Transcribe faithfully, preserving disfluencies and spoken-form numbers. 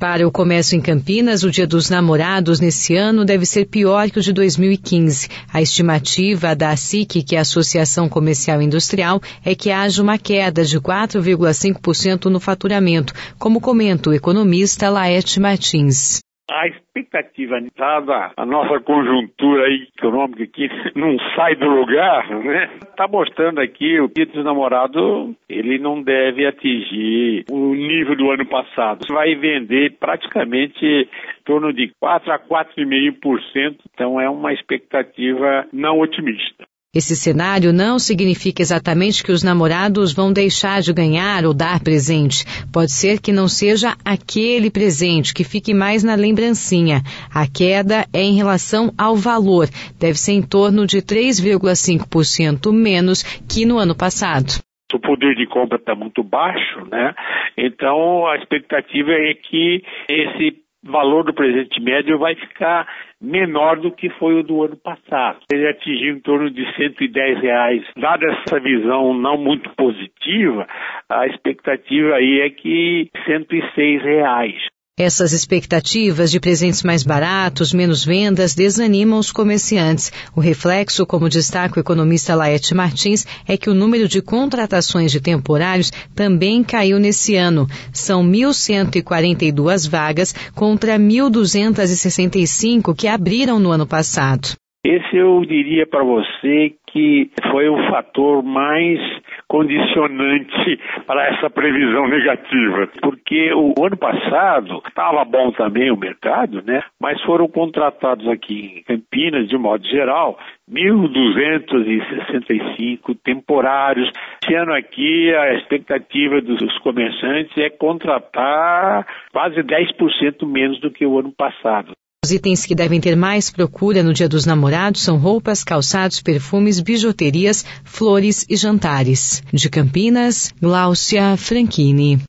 Para o comércio em Campinas, o Dia dos Namorados nesse ano deve ser pior que o de dois mil e quinze. A estimativa da A S I C, que é a Associação Comercial e Industrial, é que haja uma queda de quatro vírgula cinco por cento no faturamento, como comenta o economista Laerte Martins. A expectativa, dada a nossa conjuntura econômica que não sai do lugar, né? Está mostrando aqui o Dia dos Namorados, ele não deve atingir o nível do ano passado. Vai vender praticamente em torno de quatro a quatro vírgula cinco por cento, então é uma expectativa não otimista. Esse cenário não significa exatamente que os namorados vão deixar de ganhar ou dar presente. Pode ser que não seja aquele presente, que fique mais na lembrancinha. A queda é em relação ao valor. Deve ser em torno de três vírgula cinco por cento menos que no ano passado. O poder de compra está muito baixo, né? Então a expectativa é que esse valor do presente médio vai ficar menor do que foi o do ano passado. Ele atingiu em torno de cento e dez reais. Dada essa visão não muito positiva, a expectativa aí é que cento e seis reais. Essas expectativas de presentes mais baratos, menos vendas, desanimam os comerciantes. O reflexo, como destaca o economista Laerte Martins, é que o número de contratações de temporários também caiu nesse ano. São mil cento e quarenta e duas vagas contra mil duzentos e sessenta e cinco que abriram no ano passado. Esse eu diria para você que foi o fator mais condicionante para essa previsão negativa, porque o ano passado estava bom também o mercado, né? Mas foram contratados aqui em Campinas, de modo geral, mil duzentos e sessenta e cinco temporários. Esse ano aqui a expectativa dos comerciantes é contratar quase dez por cento menos do que o ano passado. Os itens que devem ter mais procura no Dia dos Namorados são roupas, calçados, perfumes, bijuterias, flores e jantares. De Campinas, Gláucia Franchini.